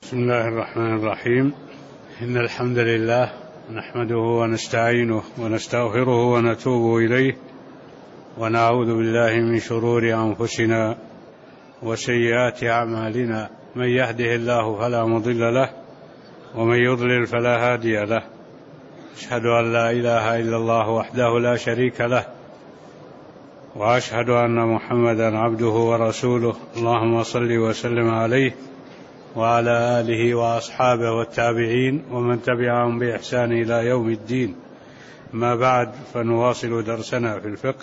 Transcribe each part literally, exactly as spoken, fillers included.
بسم الله الرحمن الرحيم. إن الحمد لله نحمده ونستعينه ونستغفره ونتوب إليه ونعوذ بالله من شرور أنفسنا وسيئات أعمالنا. من يهده الله فلا مضل له ومن يضلل فلا هادي له. أشهد أن لا إله إلا الله وحده لا شريك له وأشهد أن محمدا عبده ورسوله. اللهم صل وسلم عليه وعلى آله وأصحابه والتابعين ومن تبعهم بإحسان إلى يوم الدين. ما بعد، فنواصل درسنا في الفقه،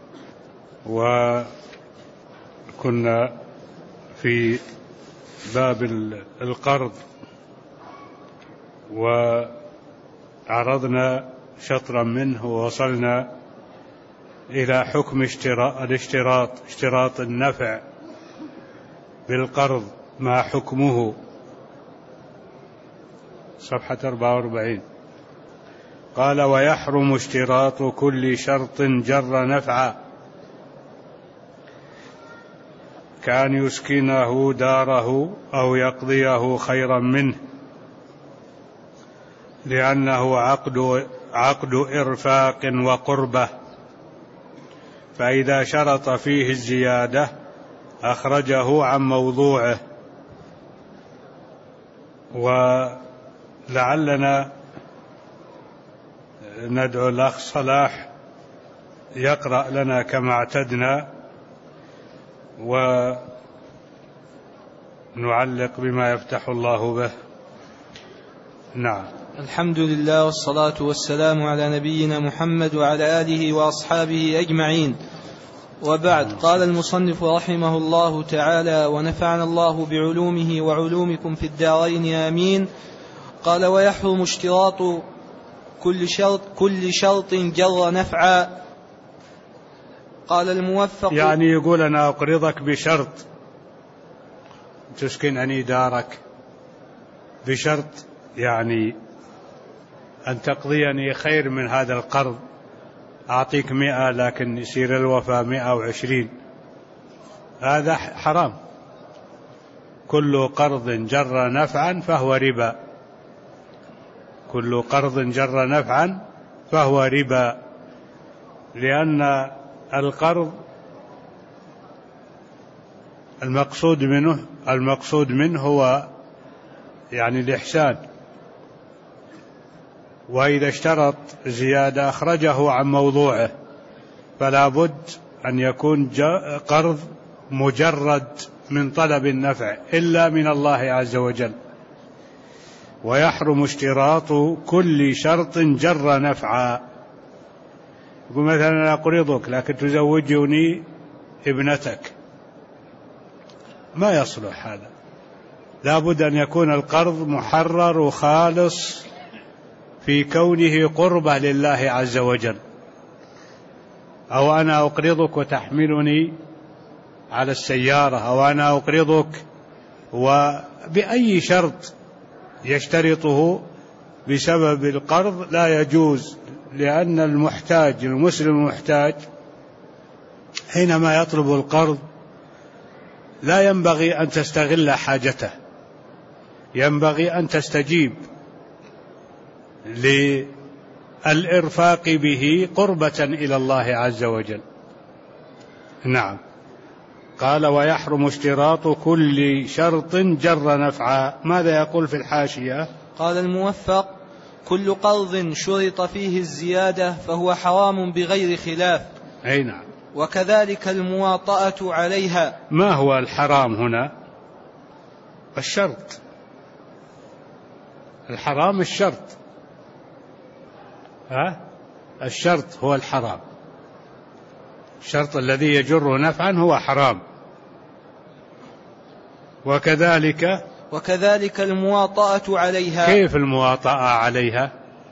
وكنا في باب القرض وعرضنا شطرا منه ووصلنا إلى حكم الاشتراط اشتراط النفع بالقرض، ما حكمه؟ صفحة أربعة وأربعين. قال: ويحرم اشتراط كل شرط جر نفعا، كأن يسكنه داره أو يقضيه خيرا منه، لأنه عقد عقد إرفاق وقربة، فإذا شرط فيه الزيادة أخرجه عن موضوعه. ولعلنا ندعو الأخ صلاح يقرأ لنا كما اعتدنا، ونعلق بما يفتح الله به. نعم. الحمد لله والصلاة والسلام على نبينا محمد وعلى آله وأصحابه أجمعين، وبعد. قال المصنف رحمه الله تعالى: ونفعنا الله بعلومه وعلومكم في الدارين آمين. قال: ويحرم اشتراط كل شرط كل شرط جر نفعا. قال الموفق، يعني يقول: أنا أقرضك بشرط تسكنني دارك، بشرط يعني أن تقضيني خير من هذا القرض، أعطيك مئة لكن يصير الوفاء مئة وعشرين. هذا حرام. كل قرض جر نفعا فهو ربا، كل قرض جر نفعا فهو ربا، لأن القرض المقصود منه المقصود منه هو يعني الإحسان، وإذا اشترط زيادة أخرجه عن موضوعه، فلا بد أن يكون قرض مجرد من طلب النفع إلا من الله عز وجل. ويحرم اشتراط كل شرط جر نفعا. يقول مثلا: أنا أقرضك لكن تزوجني ابنتك، ما يصلح هذا. لا بد أن يكون القرض محرر وخالص في كونه قربة لله عز وجل. أو أنا أقرضك وتحملني على السيارة، أو أنا أقرضك وبأي شرط يشترطه بسبب القرض لا يجوز، لأن المحتاج المسلم المحتاج حينما يطلب القرض لا ينبغي أن تستغل حاجته، ينبغي أن تستجيب للإرفاق به قربة إلى الله عز وجل. نعم. قال: ويحرم اشتراط كل شرط جر نفعا. ماذا يقول في الحاشية؟ قال الموفق: كل قرض شرط فيه الزيادة فهو حرام بغير خلاف. أي نعم. وكذلك المواطأة عليها. ما هو الحرام هنا؟ الشرط. الحرام الشرط، ها؟ الشرط هو الحرام، الشرط الذي يجر نفعا هو حرام. وكذلك وكذلك المواطأة عليها. كيف المواطأة عليها؟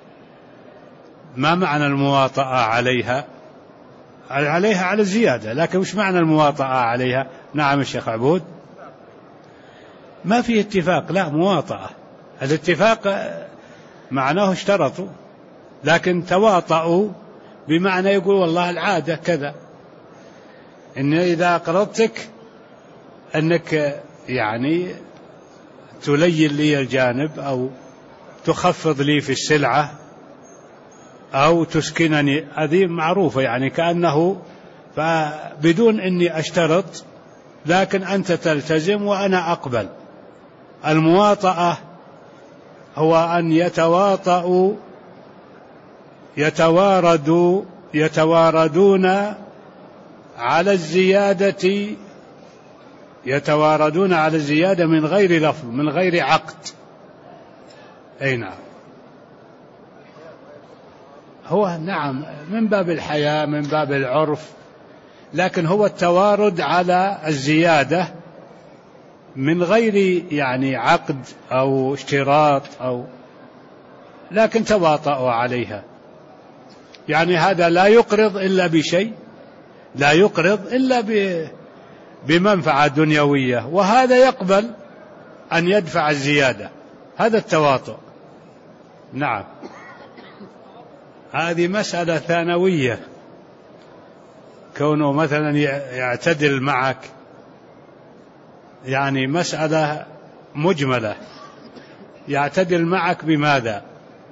ما معنى المواطأة عليها؟ عليها على الزيادة، لكن مش معنى المواطأة عليها؟ نعم الشيخ عبود. ما في اتفاق، لا مواطأة. الاتفاق معناه اشترطوا، لكن تواطؤوا بمعنى يقول والله العادة كذا، إن إذا أقرضتك أنك يعني تلين لي الجانب أو تخفض لي في السلعة أو تسكنني، هذه معروفة يعني كأنه فبدون أني أشترط، لكن أنت تلتزم وأنا أقبل. المواطأة هو أن يتواطؤوا يتواردوا يتواردون على الزيادة يتواردون على الزيادة من غير لفظ، من غير عقد. أي نعم، هو نعم من باب الحياة، من باب العرف، لكن هو التوارد على الزيادة من غير يعني عقد أو اشتراط أو، لكن تواطؤوا عليها. يعني هذا لا يقرض إلا بشيء، لا يقرض إلا بمنفعة دنيوية، وهذا يقبل أن يدفع الزيادة، هذا التواطؤ. نعم، هذه مسألة ثانوية، كونه مثلا يعتدل معك يعني مسألة مجملة. يعتدل معك بماذا؟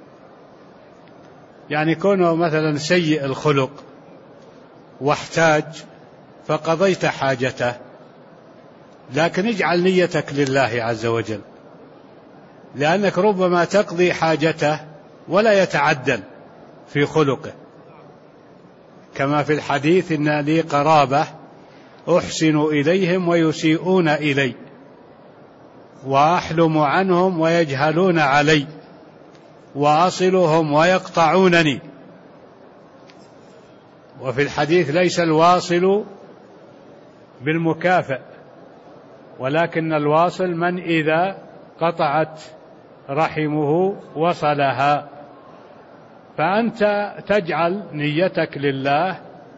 يعني كونه مثلا سيء الخلق واحتاج فقضيت حاجته، لكن اجعل نيتك لله عز وجل، لأنك ربما تقضي حاجته ولا يتعدل في خلقه، كما في الحديث: إن لي قرابة أحسن إليهم ويسيئون إلي، وأحلم عنهم ويجهلون علي، وأصلهم ويقطعونني. وفي الحديث: ليس الواصل بالمكافئ، ولكن الواصل من إذا قطعت رحمه وصلها. فأنت تجعل نيتك لله،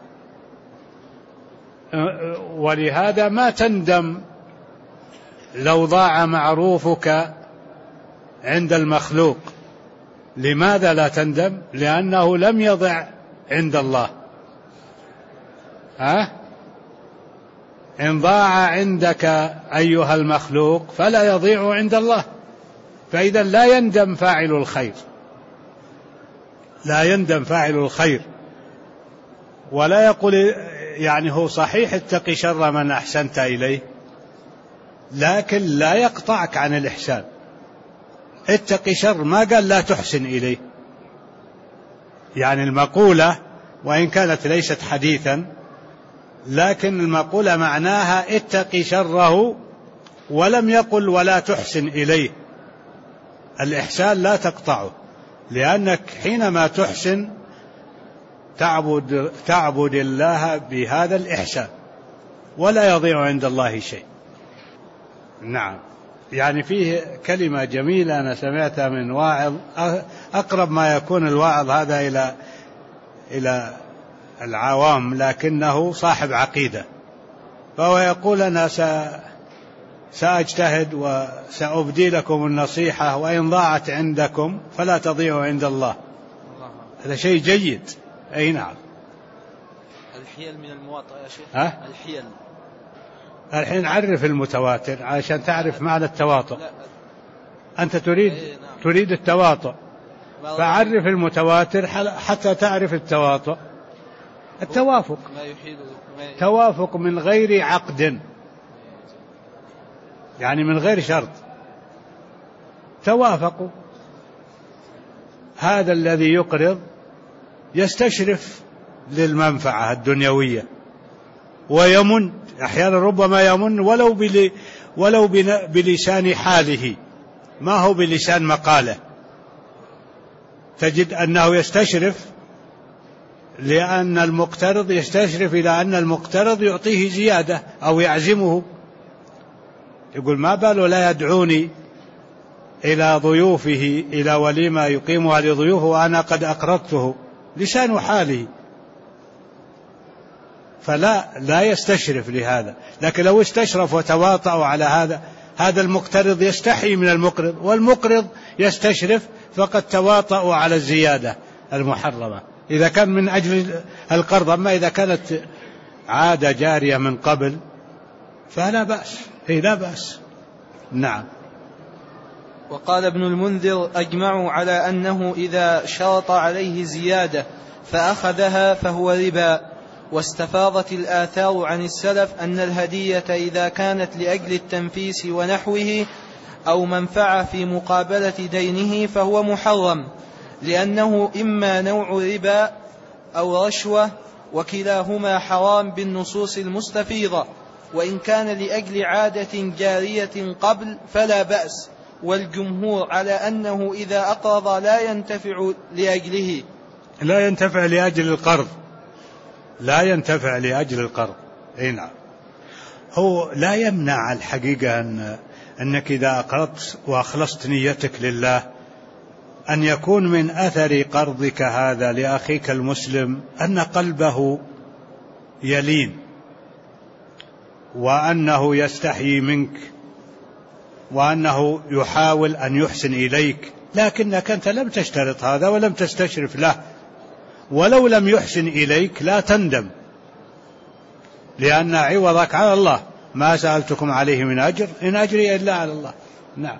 ولهذا ما تندم لو ضاع معروفك عند المخلوق. لماذا لا تندم؟ لأنه لم يضع عند الله. ها؟ إن ضاع عندك أيها المخلوق فلا يضيع عند الله، فإذا لا يندم فاعل الخير، لا يندم فاعل الخير، ولا يقول يعني هو صحيح اتقي شر من أحسنت إليه، لكن لا يقطعك عن الإحسان. اتقي شر، ما قال لا تحسن إليه. يعني المقولة وإن كانت ليست حديثا، لكن المقولة معناها اتقي شره، ولم يقل ولا تحسن إليه. الإحسان لا تقطعه، لأنك حينما تحسن تعبد, تعبد الله بهذا الإحسان، ولا يضيع عند الله شيء. نعم، يعني فيه كلمة جميلة أنا سمعتها من واعظ، أقرب ما يكون الواعظ هذا إلى إلى العوام، لكنه صاحب عقيدة، فهو يقول: أنا سأجتهد وسأبدي لكم النصيحة، وإن ضاعت عندكم فلا تضيع عند الله. هذا شيء جيد. أي نعم. الحيل من المواطأة يا شيخ. ها؟ الحيل. الحين عرف المتواتر عشان تعرف معنى التواطؤ. أنت تريد إيه نعم. تريد التواطؤ، فعرف المتواتر حتى تعرف التواطؤ. التوافق، ما يحيل ما توافق من غير عقد، يعني من غير شرط، توافقوا. هذا الذي يقرض يستشرف للمنفعة الدنيوية ويمن، أحيانا ربما يمن ولو بل ولو بلسان حاله، ما هو بلسان مقاله. تجد أنه يستشرف لأن المقترض يستشرف إلى أن المقترض يعطيه زيادة أو يعزمه، يقول: ما باله لا يدعوني إلى ضيوفه، إلى وليمة يقيمها لضيوفه وأنا قد أقرضته، لسان حاله. فلا لا يستشرف لهذا. لكن لو استشرف وتواطأوا على هذا، هذا المقترض يستحي من المقرض، والمقرض يستشرف، فقد تواطؤوا على الزيادة المحرمة إذا كان من أجل القرض. أما إذا كانت عادة جارية من قبل فلا بأس، هي لا بأس. نعم. وقال ابن المنذر: أجمعوا على أنه إذا شرط عليه زيادة فأخذها فهو ربا. واستفاضت الآثار عن السلف أن الهدية إذا كانت لأجل التنفيس ونحوه أو منفعة في مقابلة دينه فهو محرم، لأنه إما نوع ربا أو رشوة، وكلاهما حرام بالنصوص المستفيضة. وإن كان لأجل عادة جارية قبل فلا بأس، والجمهور على أنه إذا أقرض لا ينتفع لأجله لا ينتفع لأجل القرض لا ينتفع لأجل القرض أي نعم. هو لا يمنع الحقيقة أن أنك إذا أقرضت وأخلصت نيتك لله أن يكون من أثر قرضك هذا لأخيك المسلم أن قلبه يلين، وأنه يستحيي منك، وأنه يحاول أن يحسن إليك، لكنك أنت لم تشترط هذا ولم تستشرف له. ولو لم يحسن إليك لا تندم، لأن عوضك على الله. ما سألتكم عليه من أجر إن أجري إلا على الله. نعم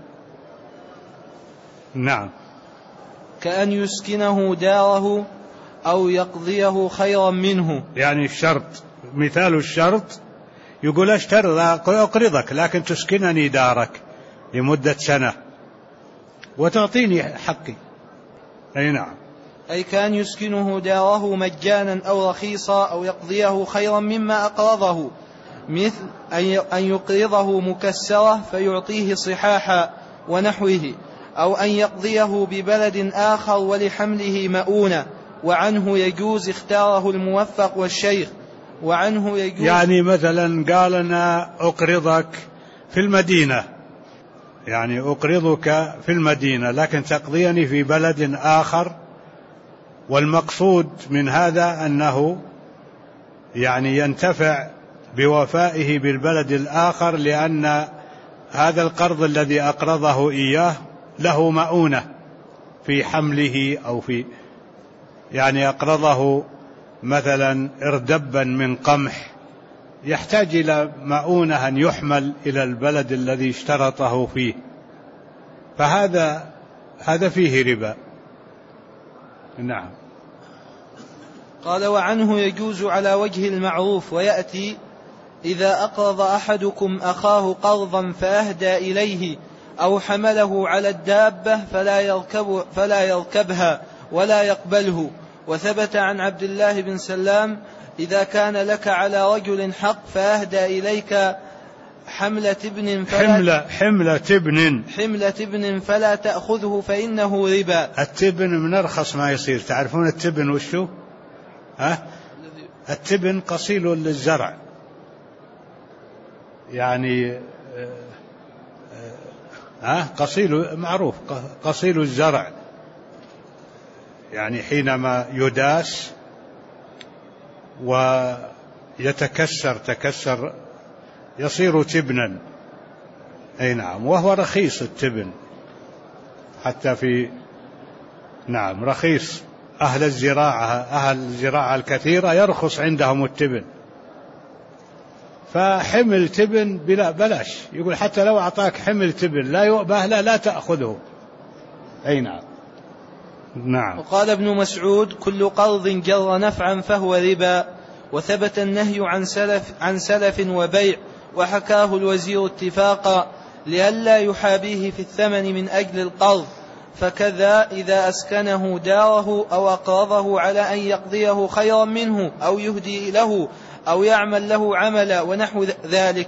نعم. كأن يسكنه داره أو يقضيه خيرا منه. يعني الشرط، مثال الشرط يقول اشترط أقرضك لكن تسكنني دارك لمدة سنة وتعطيني حقي. أي نعم. أي كان يسكنه داره مجانا أو رخيصا أو يقضيه خيرا مما أقرضه، مثل أن يقرضه مكسرة فيعطيه صحاحا ونحوه، أو أن يقضيه ببلد آخر ولحمله مؤونة. وعنه يجوز اختاره الموفق والشيخ. وعنه يجوز يعني مثلا قال أنا أقرضك في المدينة، يعني أقرضك في المدينة لكن تقضيني في بلد آخر، والمقصود من هذا أنه يعني ينتفع بوفائه بالبلد الآخر، لأن هذا القرض الذي أقرضه إياه له مؤونة في حمله، أو في يعني أقرضه مثلا اردبا من قمح يحتاج إلى مؤونة أن يحمل إلى البلد الذي اشترطه فيه، فهذا هذا فيه ربا. نعم. قال: وعنه يجوز على وجه المعروف. ويأتي: إذا أقرض أحدكم أخاه قرضا فأهدى إليه أو حمله على الدابة فلا يركب فلا يركبها ولا يقبله. وثبت عن عبد الله بن سلام: إذا كان لك على رجل حق فأهدى إليك حملة ابن فلا حملة حملة ابن حملة ابن فلا تأخذه فإنه ربا. التبن من أرخص ما يصير. تعرفون التبن وشو؟ ها؟ التبن قصيل للزرع، يعني ها قصيل معروف، قصيل الزرع، يعني حينما يداس ويتكسر تكسر يصير تبنا. أي نعم. وهو رخيص التبن حتى في نعم رخيص. أهل الزراعة أهل الزراعة الكثيرة يرخص عندهم التبن، فحمل تبن بلا بلاش. يقول حتى لو أعطاك حمل تبن لا يؤبه لا, لا تأخذه. أي نعم. نعم. وقال ابن مسعود: كل قرض جر نفعا فهو ربا. وثبت النهي عن سلف, عن سلف وبيع، وحكاه الوزير اتفاقا لئلا يحابيه في الثمن من أجل القرض. فكذا إذا أسكنه داره أو أقرضه على أن يقضيه خيرا منه أو يهدي له أو يعمل له عملا ونحو ذلك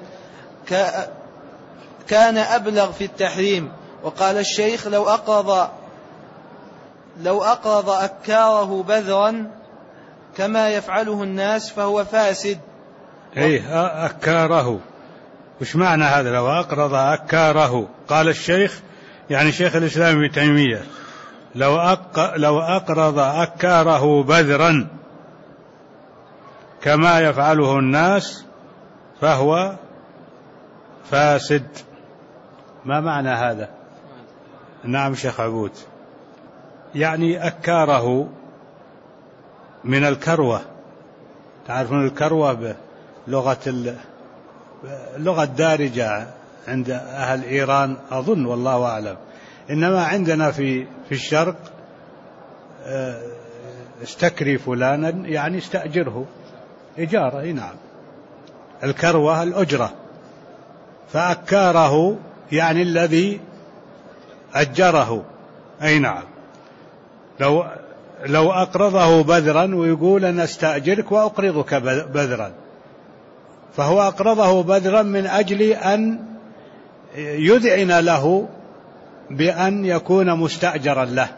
كان أبلغ في التحريم. وقال الشيخ: لو أقرض لو أقرض أكاره بذرا كما يفعله الناس فهو فاسد. أي أكاره، وش معنى هذا؟ لو أقرض أكاره. قال الشيخ يعني شيخ الإسلام ابن تيمية: لو, أق... لو أقرض أكاره بذرا كما يفعله الناس فهو فاسد. ما معنى هذا؟ نعم شيخ عبود. يعني أكاره من الكروة. تعرفون الكروة بلغة اللغة الدارجة عند أهل إيران أظن والله أعلم، إنما عندنا في في الشرق استكري فلانا يعني استأجره إجارة. نعم، الكروة الأجرة، فأكاره يعني الذي أجره. أي نعم، لو لو أقرضه بذرا ويقول أنا استأجرك وأقرضك بذرا، فهو أقرضه بذرا من أجل أن يذعن له بأن يكون مستأجرا له،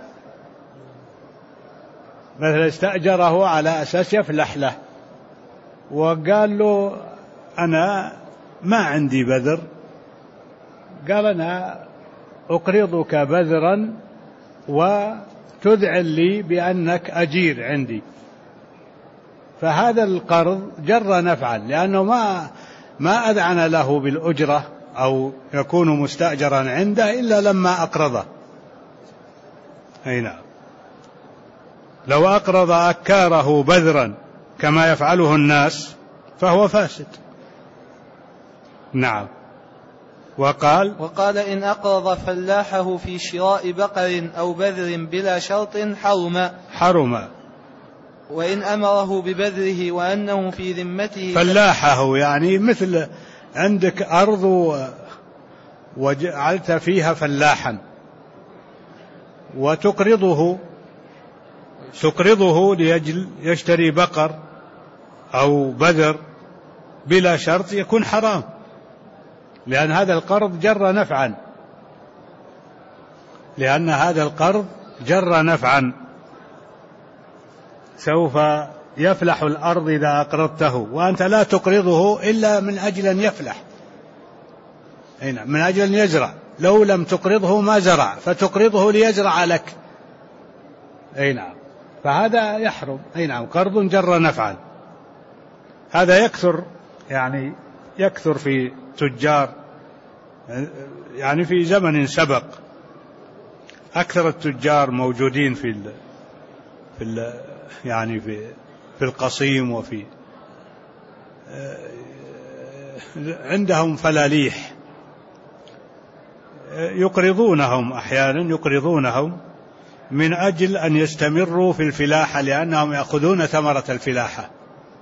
مثلا استأجره على أساس يفلح له، وقال له أنا ما عندي بذر، قال أنا أقرضك بذرا وتذعن لي بأنك أجير عندي، فهذا القرض جر نفعا، لأنه ما ما أذعن له بالأجرة أو يكون مستأجرا عنده إلا لما أقرضه. أي نعم، لو أقرض أكاره بذرا كما يفعله الناس فهو فاسد. نعم. وقال وقال إن أقرض فلاحه في شراء بقر أو بذر بلا شرط حرم حرم وإن أمره ببذره وأنه في ذمته. فلاحه يعني مثل عندك أرض وجعلت فيها فلاحا وتقرضه تقرضه ليجل يشتري بقر أو بذر بلا شرط، يكون حرام، لأن هذا القرض جر نفعا لأن هذا القرض جر نفعا سوف يفلح الأرض إذا أقرضته، وأنت لا تقرضه إلا من أجل أن يفلح، من أجل أن يزرع، لو لم تقرضه ما زرع، فتقرضه ليزرع لك. أي نعم، فهذا يحرم. أي نعم، قرض جر نفعا. هذا يكثر يعني يكثر في تجار، يعني في زمن سبق أكثر التجار موجودين في ال في ال يعني في في القصيم، وفي عندهم فلاليح يقرضونهم أحيانا يقرضونهم من أجل أن يستمروا في الفلاحة، لأنهم يأخذون ثمرة الفلاحة،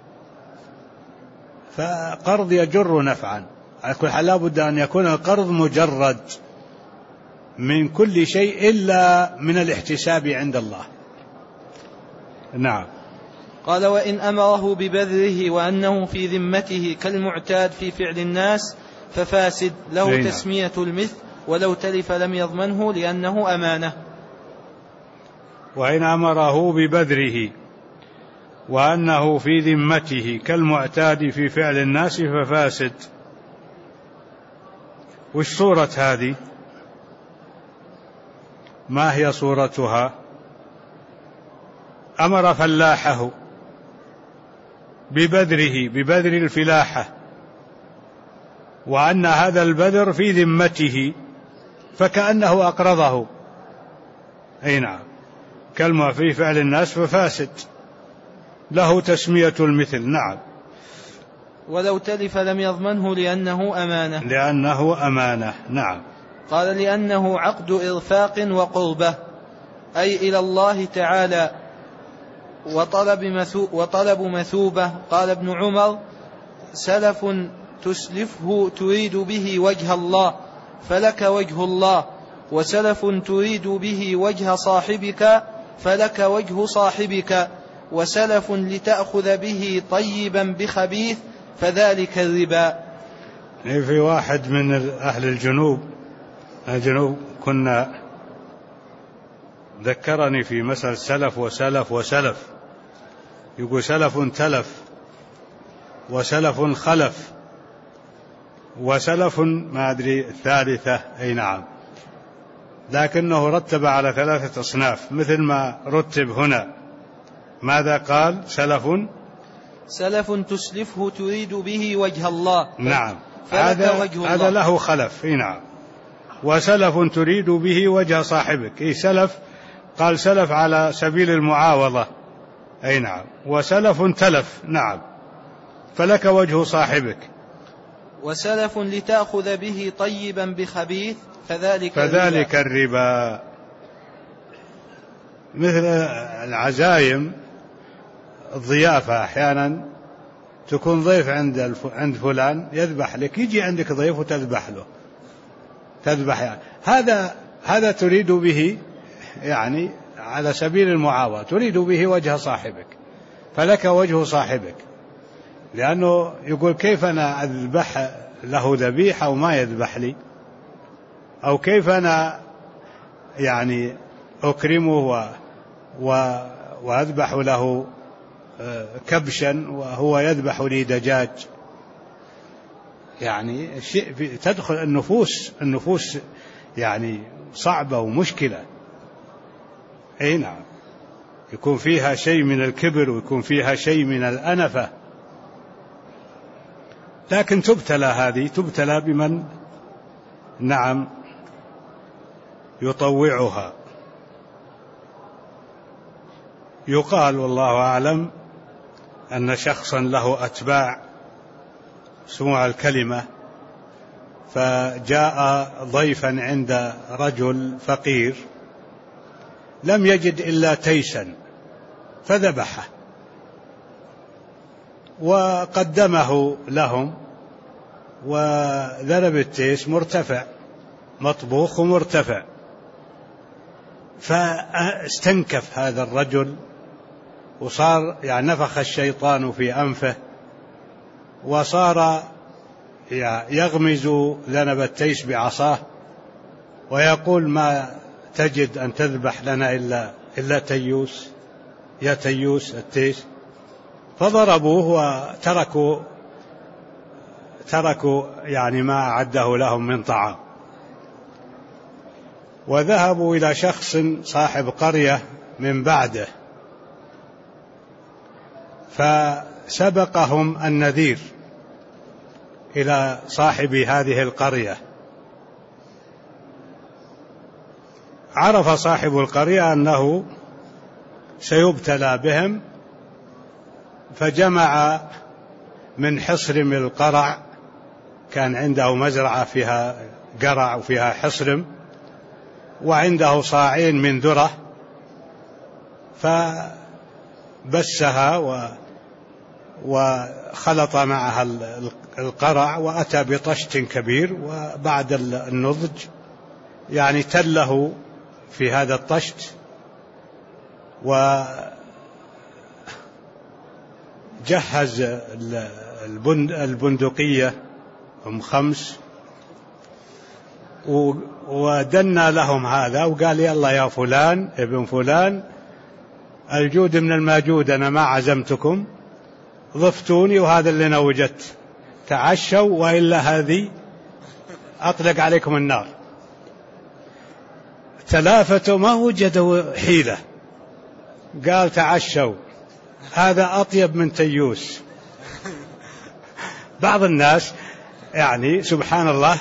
فقرض يجر نفعا. على كل حال لا بد أن يكون القرض مجرد من كل شيء إلا من الاحتساب عند الله. نعم. قال وإن أمره ببذره وأنه في ذمته كالمعتاد في فعل الناس ففاسد، له نعم. تسمية المثل، ولو تلف لم يضمنه لأنه أمانة. وإن أمره ببذره وأنه في ذمته كالمعتاد في فعل الناس ففاسد. وش صورة هذه؟ ما هي صورتها؟ أمر فلاحه ببذره ببذر الفلاحة، وأن هذا البذر في ذمته فكأنه أقرضه. أي نعم، كلمة في فعل الناس ففاسد، له تسمية المثل. نعم. ولو تلف لم يضمنه لأنه أمانة لأنه أمانة. نعم. قال لأنه عقد إرفاق وقربة، أي إلى الله تعالى، وطلب, مثو وطلب مثوبة. قال ابن عمر سلف تسلفه تريد به وجه الله فلك وجه الله، وسلف تريد به وجه صاحبك فلك وجه صاحبك، وسلف لتأخذ به طيبا بخبيث فذلك الربا. في واحد من أهل الجنوب الجنوب كنا ذكرني في مسألة سلف وسلف وسلف، يقول سلف تلف وسلف خلف وسلف ما أدري الثالثة. أي نعم، لكنه رتب على ثلاثة أصناف مثل ما رتب هنا. ماذا قال؟ سلف سلف تسلفه تريد به وجه الله. نعم، هذا وجه الله، هذا له خلف. أي نعم. وسلف تريد به وجه صاحبك. أي سلف قال سلف على سبيل المعاوضة. أي نعم. وسلف تلف. نعم، فلك وجه صاحبك. وسلف لتأخذ به طيبا بخبيث فذلك, فذلك الربا. الربا مثل العزايم، الضيافة أحيانا تكون ضيف عند عند فلان يذبح لك، يجي عندك ضيف وتذبح له، تذبح يعني. هذا هذا تريد به يعني على سبيل المعاوضة، تريد به وجه صاحبك، فلك وجه صاحبك، لأنه يقول كيف أنا أذبح له ذبيحة وما يذبح لي، أو كيف أنا يعني أكرمه و و وأذبح له كبشا وهو يذبح لي دجاج. يعني شيء تدخل النفوس النفوس يعني صعبة ومشكلة. أي نعم، يكون فيها شيء من الكبر ويكون فيها شيء من الأنفة، لكن تبتلى هذه، تبتلى بمن نعم يطوعها. يقال والله أعلم أن شخصا له أتباع سموع الكلمة، فجاء ضيفا عند رجل فقير لم يجد إلا تيسا فذبحه وقدمه لهم، وذنب التيس مرتفع مطبوخ ومرتفع، فاستنكف هذا الرجل وصار يعني نفخ الشيطان في أنفه، وصار يغمز ذنب التيس بعصاه ويقول ما تجد أن تذبح لنا إلا, إلا تيوس، يا تيوس التيس. فضربوه وتركوا تركوا يعني ما أعده لهم من طعام، وذهبوا إلى شخص صاحب قرية من بعده، فسبقهم النذير إلى صاحب هذه القرية. عرف صاحب القرية أنه سيبتلى بهم، فجمع من حصرم القرع، كان عنده مزرعة فيها قرع وفيها حصرم، وعنده صاعين من ذرة، فبسها و وخلط معها القرع وأتى بطشت كبير، وبعد النضج يعني تله في هذا الطشت، وجهز البندقية هم خمس ودنا لهم هذا، وقال يلا يا فلان ابن فلان الجود من الماجود، أنا ما عزمتكم، ضفتوني وهذا اللي أنا وجدت، تعشوا وإلا هذه أطلق عليكم النار. تلافتوا ما وجدوا حيلة، قال تعشوا، هذا أطيب من تيوس. بعض الناس يعني سبحان الله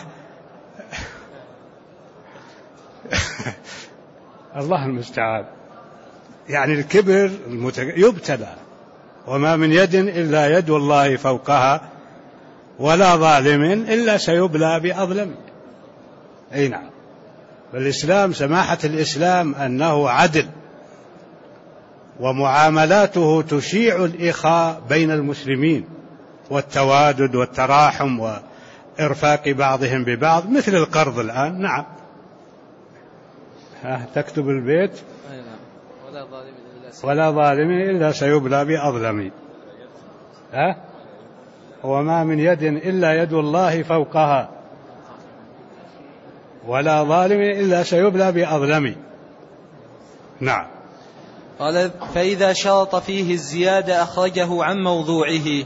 الله المستعان، يعني الكبر يبتلى، وما من يد إلا يد الله فوقها، ولا ظالم إلا سيبلى بأظلم. أي نعم، فالإسلام سماحة الإسلام أنه عدل، ومعاملاته تشيع الإخاء بين المسلمين والتوادد والتراحم وإرفاق بعضهم ببعض، مثل القرض الآن. نعم، ها تكتب البيت ولا ظالم إلا سيبلى بأظلم، ها وما من يد إلا يد الله فوقها، ولا ظالم إلا سيبلى بأظلم. نعم. قال فإذا شرط فيه الزيادة أخرجه عن موضوعه.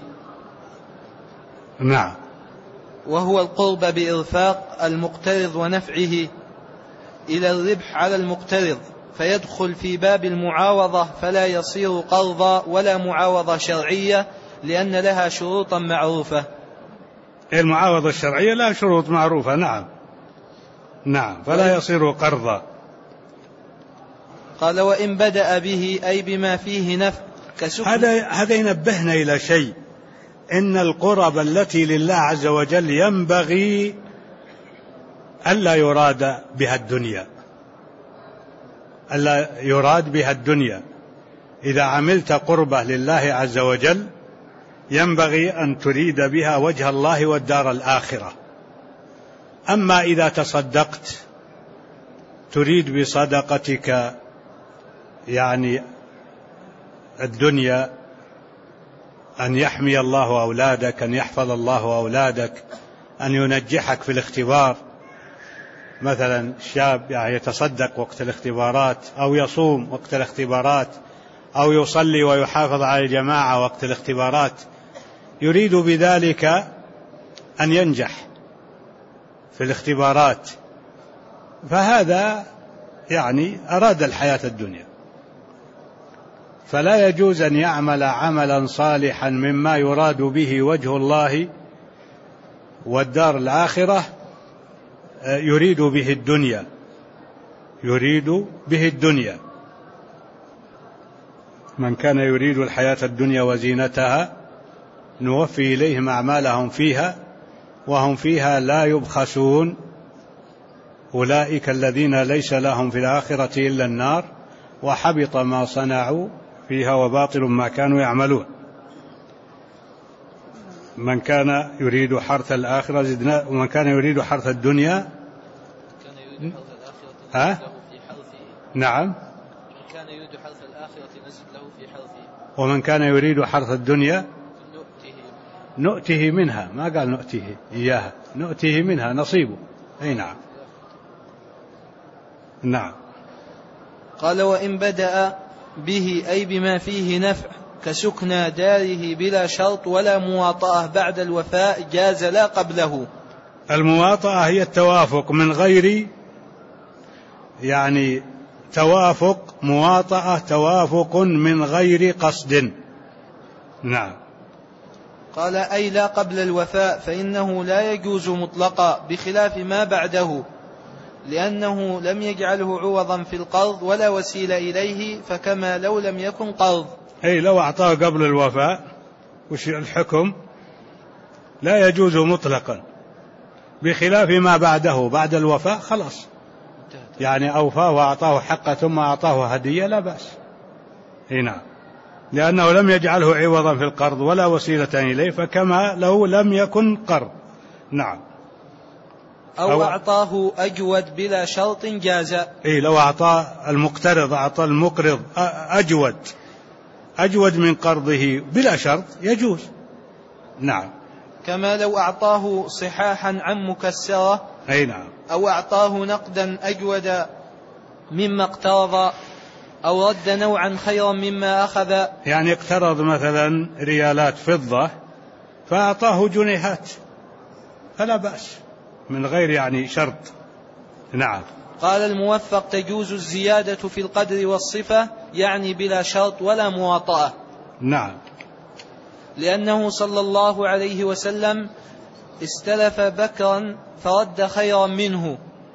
نعم. وهو القرب بإرفاق المقترض ونفعه إلى الربح على المقترض، فيدخل في باب المعاوضة، فلا يصير قرضا ولا معاوضة شرعية، لأن لها شروطا معروفة. المعاوضة الشرعية لها شروط معروفة. نعم نعم، فلا يصير قرضا. قال وإن بدأ به أي بما فيه نفع كسكن. هذا هذا ينبهنا إلى شيء، إن القرب التي لله عز وجل ينبغي ألا يراد بها الدنيا، ألا يراد بها الدنيا. إذا عملت قربة لله عز وجل ينبغي أن تريد بها وجه الله والدار الآخرة. أما إذا تصدقت تريد بصدقتك يعني الدنيا، أن يحمي الله أولادك، أن يحفظ الله أولادك، أن ينجحك في الاختبار، مثلا شاب يعني يتصدق وقت الاختبارات، أو يصوم وقت الاختبارات، أو يصلي ويحافظ على الجماعة وقت الاختبارات، يريد بذلك أن ينجح في الاختبارات، فهذا يعني أراد الحياة الدنيا. فلا يجوز أن يعمل عملا صالحا مما يراد به وجه الله والدار الآخرة يريد به الدنيا، يريد به الدنيا. من كان يريد الحياة الدنيا وزينتها نوفي إليهم أعمالهم فيها وهم فيها لا يبخسون، أولئك الذين ليس لهم في الآخرة إلا النار وحبط ما صنعوا فيها وباطل ما كانوا يعملون. من كان يريد حرث الآخرة زدنا، ومن كان يريد حرث الدنيا ها؟ نعم، من كان يريد حرث الآخرة نزد له في حرثه، ومن كان يريد حرث الدنيا نؤته منها، ما قال نؤته إياها، نؤته منها نصيبه. أي نعم. نعم. قال وإن بدأ به أي بما فيه نفع كسكنى داره بلا شرط ولا مواطأة بعد الوفاء جاز لا قبله. المواطأة هي التوافق من غير يعني توافق، مواطأة توافق من غير قصد. نعم. قال أي لا قبل الوفاء فإنه لا يجوز مطلقا بخلاف ما بعده، لأنه لم يجعله عوضا في القرض ولا وسيلة إليه، فكما لو لم يكن قرض. أي لو أعطاه قبل الوفاء وش الحكم؟ لا يجوز مطلقا، بخلاف ما بعده بعد الوفاء خلاص، يعني أوفاه وأعطاه حقه ثم أعطاه هدية لا بأس. هنا لأنه لم يجعله عوضا في القرض ولا وسيلة إليه، فكما لو لم يكن قرض. نعم. أو, أو أعطاه أجود بلا شرط جاز. إيه لو أعطى المقترض أعطى المقرض أجود أجود من قرضه بلا شرط يجوز. نعم. كما لو أعطاه صحاحا عن مكسرة. أي نعم. أو أعطاه نقدا أجود مما اقترض، أو رد نوعا خيرا مما أخذ. يعني اقترض مثلا ريالات فضة فأعطاه جنيهات فلا بأس من غير يعني شرط. نعم. قال الموفق تجوز الزيادة في القدر والصفة، يعني بلا شرط ولا مواطأة. نعم. لأنه صلى الله عليه وسلم استلف بكرا فرد خيرا منه،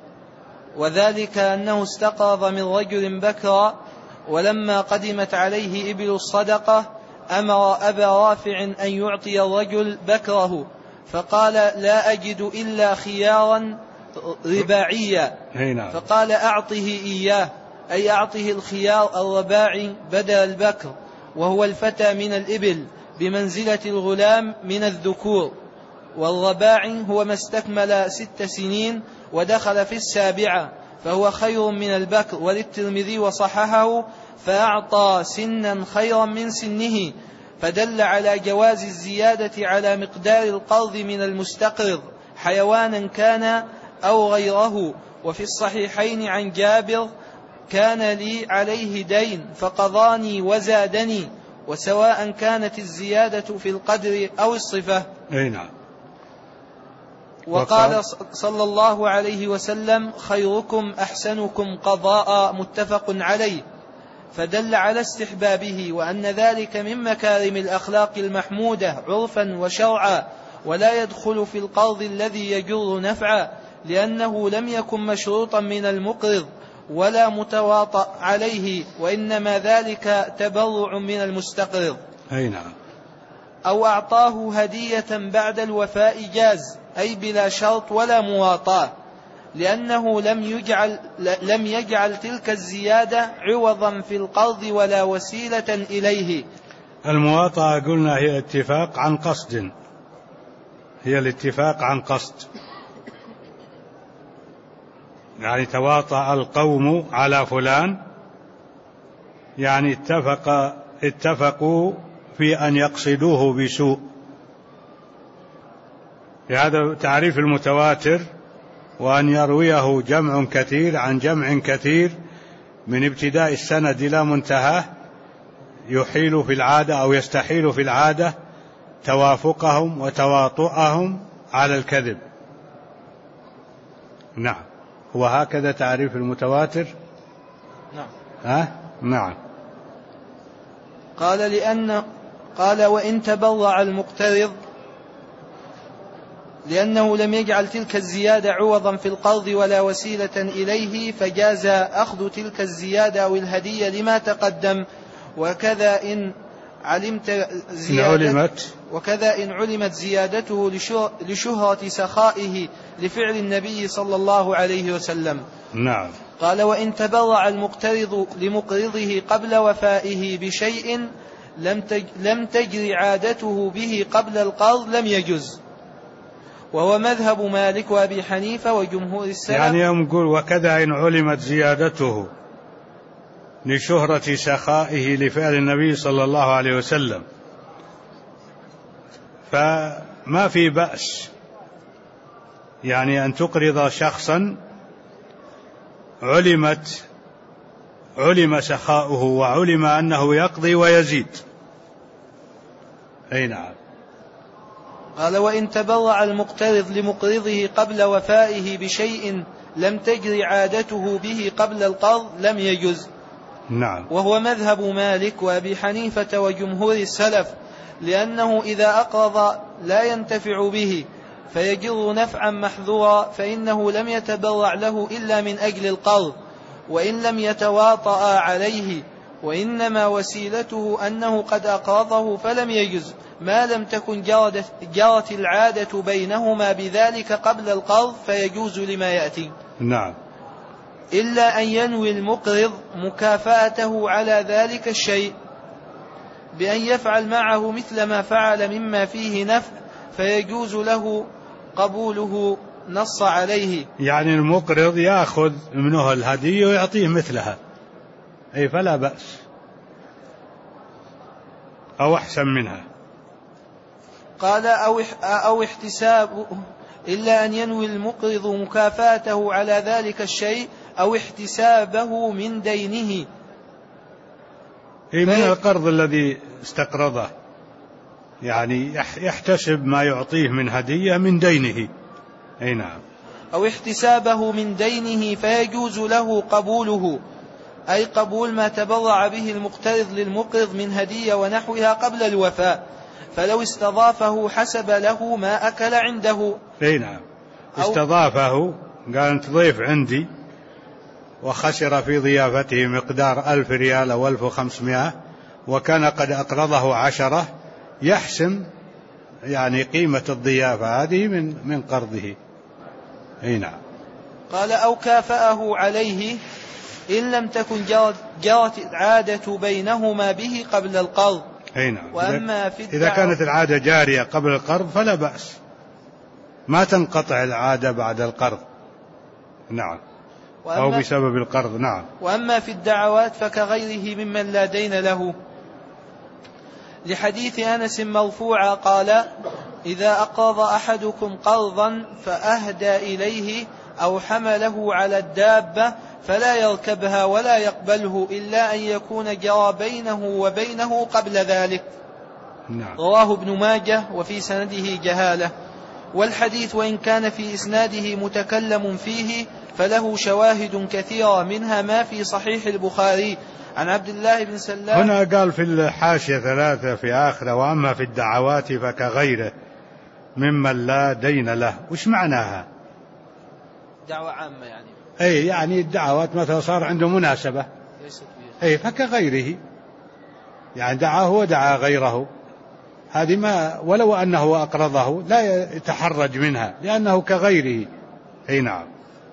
وذلك أنه استقرض من رجل بكرا، ولما قدمت عليه إبل الصدقة أمر أبا رافع أن يعطي الرجل بكره، فقال لا أجد إلا خيارا رباعيا، فقال أعطه إياه، أي أعطه الخيار الرباعي بدل البكر، وهو الفتى من الإبل بمنزلة الغلام من الذكور، والرباعي هو ما استكمل ست سنين ودخل في السابعة، فهو خير من البكر. وللترمذي وصححه فأعطى سنا خيرا من سنه، فدل على جواز الزيادة على مقدار القرض من المستقرض حيوانا كان أو غيره. وفي الصحيحين عن جابر كان لي عليه دين فقضاني وزادني، وسواء كانت الزيادة في القدر أو الصفة. أي نعم. وقال صلى الله عليه وسلم خيركم أحسنكم قضاء، متفق عليه، فدل على استحبابه، وأن ذلك من مكارم الأخلاق المحمودة عرفا وشرعا، ولا يدخل في القرض الذي يجر نفعا، لأنه لم يكن مشروطا من المقرض ولا متواطأ عليه، وإنما ذلك تبرع من المستقرض. أي نعم. أو أعطاه هدية بعد الوفاء جاز، أي بلا شرط ولا مواطاة، لأنه لم يجعل, لم يجعل تلك الزيادة عوضا في القرض ولا وسيلة إليه. المواطأة قلنا هي اتفاق عن قصد، هي الاتفاق عن قصد، يعني تواطأ القوم على فلان، يعني اتفق اتفقوا في أن يقصدوه بسوء. هذا تعريف المتواتر، وأن يرويه جمع كثير عن جمع كثير من ابتداء السند إلى منتهاه، يحيل في العادة أو يستحيل في العادة توافقهم وتواطؤهم على الكذب. نعم، وهكذا تعريف المتواتر. نعم. ها؟ نعم. قال لأن قال وإن تبرع المقترض، لأنه لم يجعل تلك الزيادة عوضا في القرض ولا وسيلة إليه، فجاز أخذ تلك الزيادة أو الهدية لما تقدم. وكذا إن علمت زيادة وكذا إن علمت زيادته لشهرة سخائه لفعل النبي صلى الله عليه وسلم. نعم. قال وإن تبرع المقترض لمقرضه قبل وفائه بشيء لم تجر عادته به قبل القرض لم يجز، وهو مذهب مالك وأبي حنيفة وجمهور السلف. يعني يقول وكذا إن علمت زيادته لشهرة سخائه لفعل النبي صلى الله عليه وسلم، فما في بأس يعني أن تقرض شخصا علمت علم سخاؤه وعلم أنه يقضي ويزيد. أي نعم. قال وإن تبرع المقترض لمقرضه قبل وفائه بشيء لم تجر عادته به قبل القرض لم يجز. نعم. وهو مذهب مالك وأبي حنيفة وجمهور السلف، لأنه إذا أقرض لا ينتفع به فيجر نفعا محذورا فإنه لم يتبرع له إلا من أجل القرض، وإن لم يتواطأ عليه، وإنما وسيلته أنه قد أقرضه فلم يجز ما لم تكن جرت العادة بينهما بذلك قبل القرض فيجوز لما يأتي. نعم. إلا أن ينوي المقرض مكافأته على ذلك الشيء بأن يفعل معه مثل ما فعل مما فيه نفع فيجوز له قبوله، نص عليه. يعني المقرض يأخذ منه الهدية ويعطيه مثلها، أي فلا بأس، أو أحسن منها. قال أو, أو احتساب، إلا أن ينوي المقرض مكافاته على ذلك الشيء أو احتسابه من دينه، أي من القرض الذي استقرضه، يعني يحتسب ما يعطيه من هدية من دينه. أي نعم. أو احتسابه من دينه فيجوز له قبوله، أي قبول ما تبرع به المقترض للمقرض من هدية ونحوها قبل الوفاء، فلو استضافه حسب له ما أكل عنده. أي نعم. استضافه، قال أنت ضيف عندي، وخسر في ضيافته مقدار ألف ريال أو ألف وخمسمائة، وكان قد أقرضه عشرة، يحسم يعني قيمة الضيافة هذه من من قرضه. أي نعم. قال أو كافأه عليه إن لم تكن جرت العادة بينهما به قبل القرض. أي نعم. وأما في إذا كانت العادة جارية قبل القرض فلا بأس، ما تنقطع العادة بعد القرض. نعم. أو بسبب القرض. نعم. وأما في الدعوات فكغيره ممن لا دين له، لحديث أنس مرفوعا قال إذا أقرض أحدكم قرضا فأهدى إليه أو حمله على الدابة فلا يركبها ولا يقبله إلا أن يكون جرى بينه وبينه قبل ذلك. نعم. رواه ابن ماجه وفي سنده جهالة. والحديث وإن كان في إسناده متكلم فيه فله شواهد كثيرة، منها ما في صحيح البخاري عن عبد الله بن سلام. هنا قال في الحاشية ثلاثة في آخره وأما في الدعوات فكغيره ممن لا دين له. وش معناها؟ دعوة عامة يعني. أي يعني الدعوات مثلا صار عنده مناسبة، أي فكغيره، يعني دعاه ودعا غيره، هذه ما ولو أنه أقرضه لا يتحرج منها لأنه كغيره. أي نعم.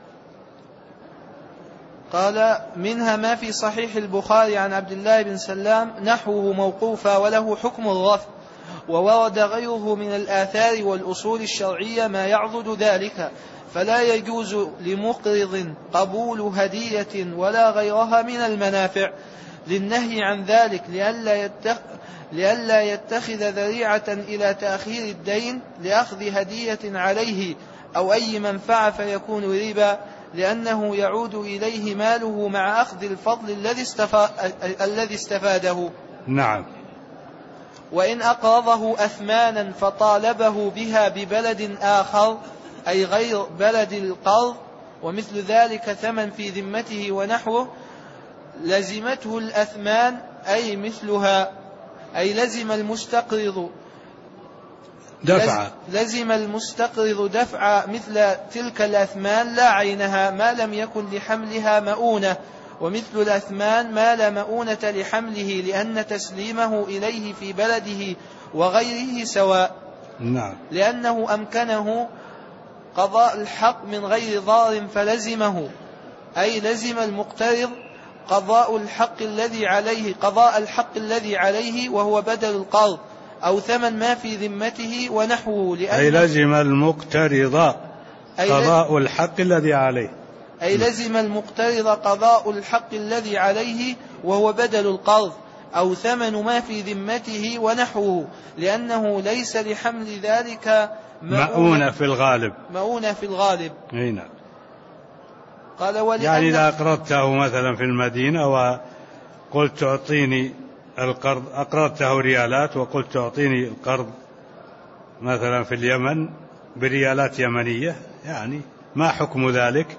قال منها ما في صحيح البخاري عن عبد الله بن سلام نحوه موقوفا وله حكم الرفع، وورد غيره من الآثار والأصول الشرعية ما يعضد ذلك، فلا يجوز لمقرض قبول هدية ولا غيرها من المنافع للنهي عن ذلك لئلا يتخ... لئلا يتخذ ذريعة إلى تأخير الدين لأخذ هدية عليه أو أي منفعة فيكون ربا، لأنه يعود إليه ماله مع أخذ الفضل الذي استفا... الذي استفاده. نعم. وإن أقرضه أثمانا فطالبه بها ببلد آخر أي غير بلد القرض ومثل ذلك ثمن في ذمته ونحوه لزمته الأثمان أي مثلها، أي لزم المستقرض دفع لزم المستقرض دفع مثل تلك الأثمان لا عينها ما لم يكن لحملها مؤونة، ومثل الأثمان ما لا مؤونة لحمله لأن تسليمه إليه في بلده وغيره سواء. نعم. لأنه أمكنه قضاء الحق من غير ضار فلزمه، أي لزم المقترض قضاء الحق الذي عليه قضاء الحق الذي عليه وهو بدل القرض أو ثمن ما في ذمته ونحوه، أي لزم المقترض قضاء الحق الذي عليه أي لزم المقترض قضاء الحق الذي عليه وهو بدل القرض أو ثمن ما في ذمته ونحوه، لأنه ليس لحمل ذلك مؤونة في الغالب مؤونة في الغالب. هنا. قال يعني إذا أقرضته مثلا في المدينة وقلت تعطيني القرض، أقرضته ريالات وقلت تعطيني القرض مثلا في اليمن بريالات يمنية، يعني ما حكم ذلك؟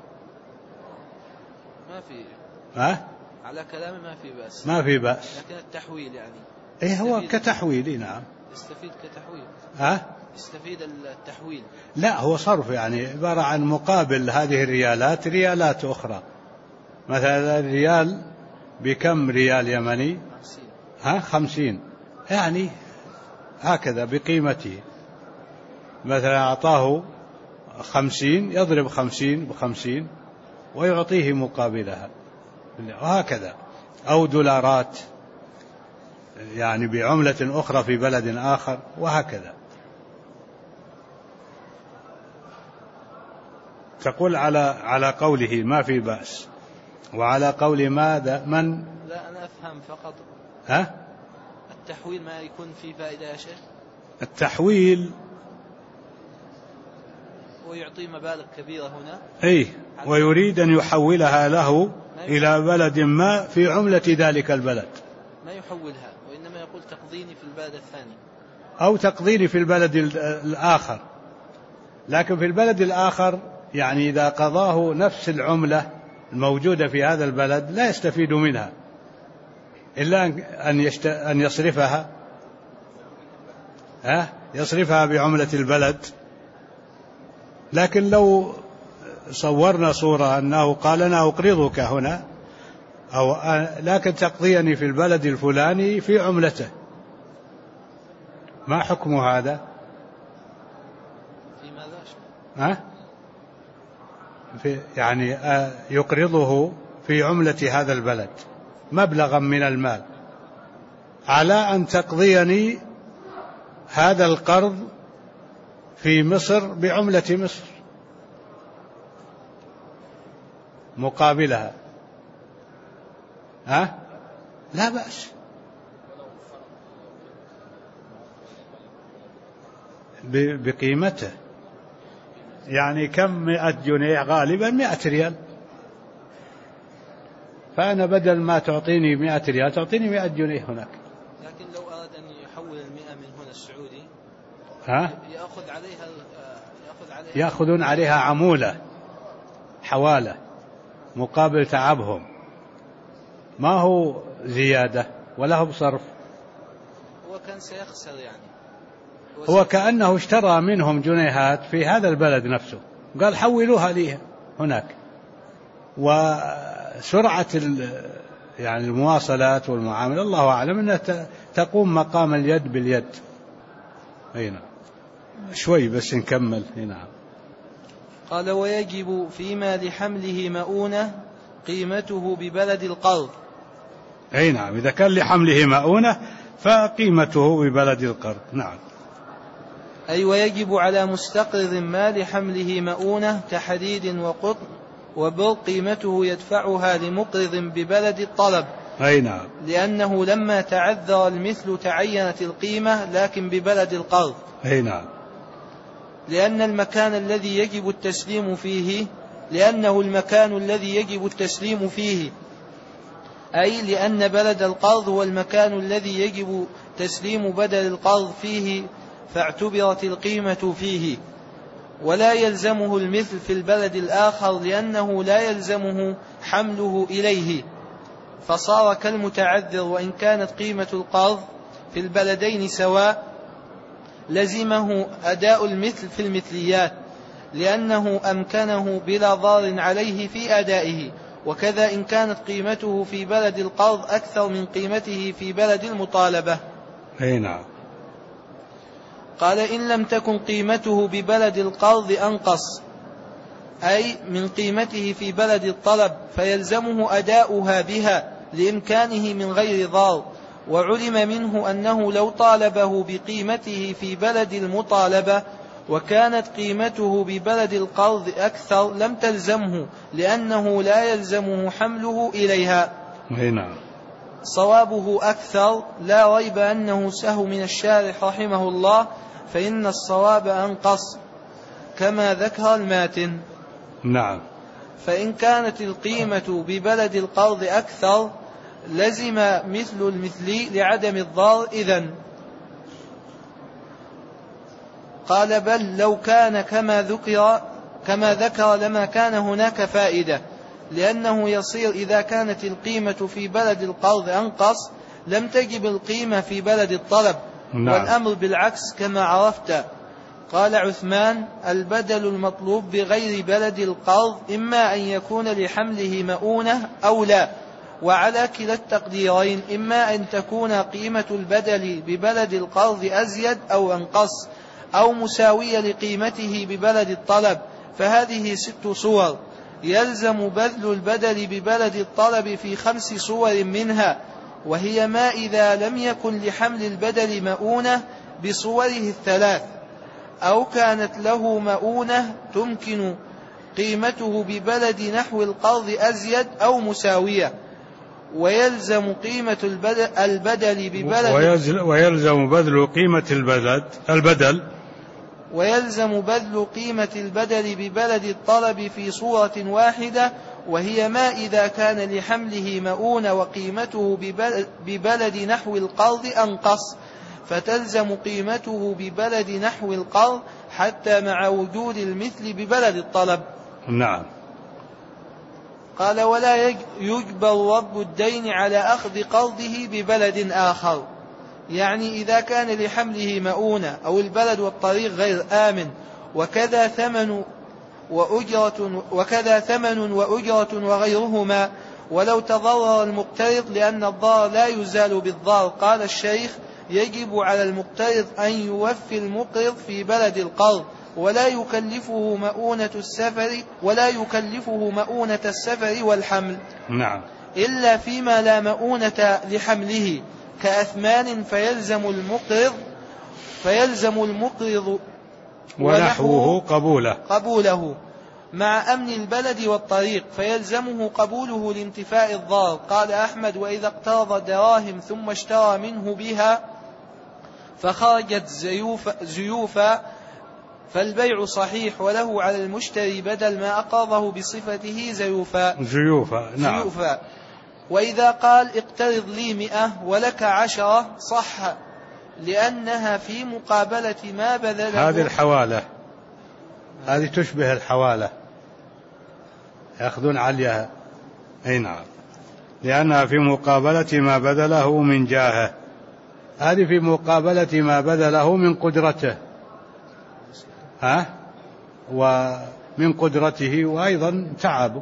ما في ها؟ على كلامي ما في بأس ما في بأس، لكن التحويل يعني إيه هو كتحويل. نعم. يستفيد كتحويل. ها؟ يستفيد التحويل. لا هو صرف، يعني عبارة عن مقابل هذه الريالات ريالات أخرى، مثلا الريال بكم ريال يمني؟ خمسين. ها خمسين، يعني هكذا بقيمته، مثلا أعطاه خمسين يضرب خمسين بخمسين ويعطيه مقابلها، وهكذا. أو دولارات يعني بعملة أخرى في بلد آخر، وهكذا. تقول على على قوله ما في بأس، وعلى قول ماذا من؟ لا أنا أفهم فقط. ها؟ التحويل ما يكون فيه فائدة يا شيخ؟ التحويل ويعطي مبالغ كبيرة هنا. أي، ويريد أن يحولها له إلى بلد ما في عملة ذلك البلد. ما يحولها، وإنما يقول تقضيني في البلد الثاني أو تقضيني في البلد الآخر، لكن في البلد الآخر يعني إذا قضاه نفس العملة الموجودة في هذا البلد لا يستفيد منها إلا أن يشت... أن يصرفها ها يصرفها بعملة البلد. لكن لو صورنا صورة أنه قال أنا أقرضك هنا، أو لكن تقضيني في البلد الفلاني في عملته، ما حكم هذا؟ في ماذا؟ ها؟ في يعني يقرضه في عملة هذا البلد مبلغا من المال على أن تقضيني هذا القرض في مصر بعملة مصر مقابلها، ها؟ لا بأس، بقيمته. يعني كم مئة جنيه؟ غالبا مئة ريال، فأنا بدل ما تعطيني مئة ريال تعطيني مئة جنيه هناك. لكن لو أراد أن يحول المئة من هنا السعودي ها؟ يأخذ عليها يأخذ عليها يأخذون عليها عمولة حوالة مقابل تعبهم، ما هو زيادة ولا هو بصرف. هو كان سيخسر، يعني هو, هو كأنه اشترى منهم جنيهات في هذا البلد نفسه، قال حولوها لي هناك، وسرعة يعني المواصلات والمعاملة الله أعلم أنها تقوم مقام اليد باليد. أي نعم. شوي بس نكمل. أي نعم. قال ويجب فيما لحمله مؤونة قيمته ببلد القرض. أي نعم، إذا كان لحمله مؤونة فقيمته ببلد القرض. نعم. أي ويجب على مستقرض ما لحمله مؤونة كحديد وقطن وبر قيمته يدفعها لمقرض ببلد الطلب. أي نعم. لأنه لما تعذر المثل تعينت القيمة لكن ببلد القرض. أي نعم. لأن المكان الذي يجب التسليم فيه لأنه المكان الذي يجب التسليم فيه أي لأن بلد القرض هو المكان الذي يجب تسليم بدل القرض فيه فاعتبرت القيمة فيه. ولا يلزمه المثل في البلد الآخر لأنه لا يلزمه حمله إليه فصار كالمتعذر. وإن كانت قيمة القرض في البلدين سواء لزمه أداء المثل في المثليات لأنه أمكنه بلا ضار عليه في أدائه. وكذا إن كانت قيمته في بلد القرض أكثر من قيمته في بلد المطالبة. أي نعم. قال إن لم تكن قيمته ببلد القرض أنقص أي من قيمته في بلد الطلب فيلزمه أداؤها بها لإمكانه من غير ضار. وعلم منه أنه لو طالبه بقيمته في بلد المطالبة وكانت قيمته ببلد القرض أكثر لم تلزمه لأنه لا يلزمه حمله إليها. نعم. صوابه أكثر لا ريب أنه سهو من الشارح رحمه الله فإن الصواب أنقص كما ذكر الماتن. نعم. فإن كانت القيمة ببلد القرض أكثر لزم مثل المثلي لعدم الضار إذن. قال بل لو كان كما ذكر كما ذكر لما كان هناك فائدة لأنه يصير إذا كانت القيمة في بلد القرض أنقص لم تجب القيمة في بلد الطلب. نعم. والأمر بالعكس كما عرفت. قال عثمان البدل المطلوب بغير بلد القرض إما أن يكون لحمله مؤونة أو لا وعلى كلا التقديرين إما أن تكون قيمة البدل ببلد القرض أزيد أو أنقص أو مساوية لقيمته ببلد الطلب. فهذه ست صور يلزم بذل البدل ببلد الطلب في خمس صور منها وهي ما إذا لم يكن لحمل البدل مؤونة بصوره الثلاث أو كانت له مؤونة تمكن قيمته ببلد نحو القرض أزيد أو مساوية. ويلزم قيمة البدل ببلد ويلزم بذل قيمة البلد البدل ويلزم بذل قيمة البدل ببلد الطلب في صورة واحدة وهي ما إذا كان لحمله مؤونة وقيمته ببلد نحو القرض أنقص فتلزم قيمته ببلد نحو القرض حتى مع وجود المثل ببلد الطلب. نعم. قال ولا يجبر رب الدين على أخذ قرضه ببلد آخر يعني إذا كان لحمله مؤونة أو البلد والطريق غير آمن وكذا ثمن وأجرة وكذا ثمن وأجرة وغيرهما ولو تضرر المقترض لأن الضار لا يزال بالضار. قال الشيخ يجب على المقترض أن يوفي المقرض في بلد القرض ولا يكلفه مؤونة السفر ولا يكلفه مؤونة السفر والحمل. نعم. إلا فيما لا مؤونة لحمله كأثمان فيلزم المقرض فيلزم المقرض ونحوه قبوله قبوله مع أمن البلد والطريق فيلزمه قبوله لانتفاء الضار. قال أحمد وإذا اقترض دراهم ثم اشترى منه بها فخرجت زيوفا, زيوفا فالبيع صحيح وله على المشتري بدل ما أقرضه بصفته زيوفا زيوفا. نعم. زيوفا. وإذا قال اقترض لي مئة ولك عشرة صح لأنها في مقابلة ما بذله. هذه الحوالة هذه تشبه الحوالة يأخذون عليها. أي نعم. لأنها في مقابلة ما بذله من جاهه هذه في مقابلة ما بذله من قدرته ها ومن قدرته وأيضا تعبه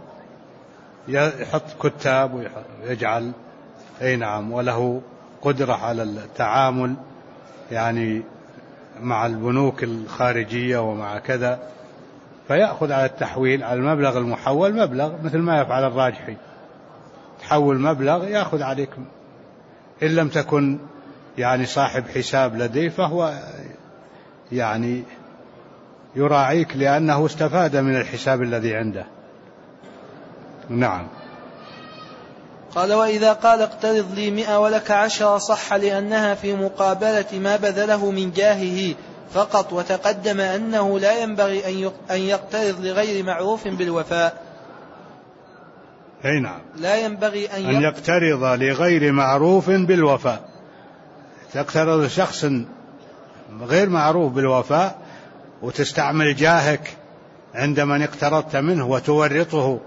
يحط كتاب ويجعل. أي نعم. وله قدرة على التعامل يعني مع البنوك الخارجية ومع كذا، فيأخذ على التحويل على المبلغ المحول مبلغ، مثل ما يفعل الراجحي، تحول مبلغ يأخذ عليك. إن لم تكن يعني صاحب حساب لديه فهو يعني يراعيك لأنه استفاد من الحساب الذي عنده. نعم. قال: وإذا قال اقترض لي مئة ولك عشرة صح، لأنها في مقابلة ما بذله من جاهه فقط، وتقدم أنه لا ينبغي أن يقترض لغير معروف بالوفاء. أي نعم، لا ينبغي أن, أن يقترض لغير معروف بالوفاء. تقترض شخص غير معروف بالوفاء وتستعمل جاهك عند من اقترضت منه وتورطه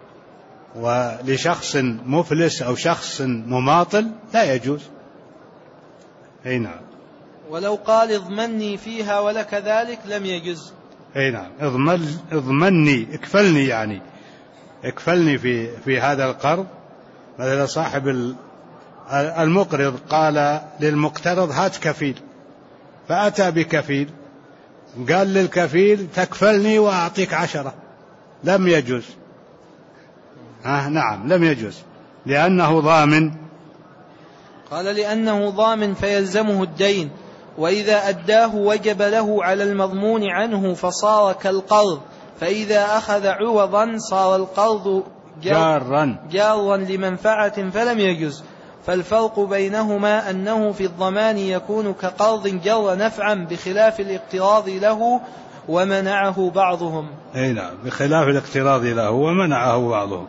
ولشخص مفلس أو شخص مماطل، لا يجوز. أي نعم. ولو قال اضمني فيها ولك ذلك لم يجوز. أي نعم، اضمن اضمني اكفلني، يعني اكفلني في في هذا القرض. مثلا صاحب المقرض قال للمقترض هات كفيل، فأتى بكفيل، قال للكفيل تكفلني وأعطيك عشرة، لم يجوز. آه نعم، لم يجوز لأنه ضامن. قال: لأنه ضامن فيلزمه الدين، وإذا أداه وجب له على المضمون عنه فصار كالقرض، فإذا أخذ عوضا صار القرض جارا جارا لمنفعة فلم يجوز. فالفرق بينهما أنه في الضمان يكون كقرض جر نفعا، بخلاف الاقتراض له ومنعه بعضهم. أي نعم، بخلاف الاقتراض له ومنعه بعضهم.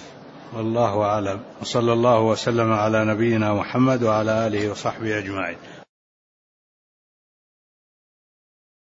والله أعلم، وصلى الله وسلم على نبينا محمد وعلى آله وصحبه أجمعين.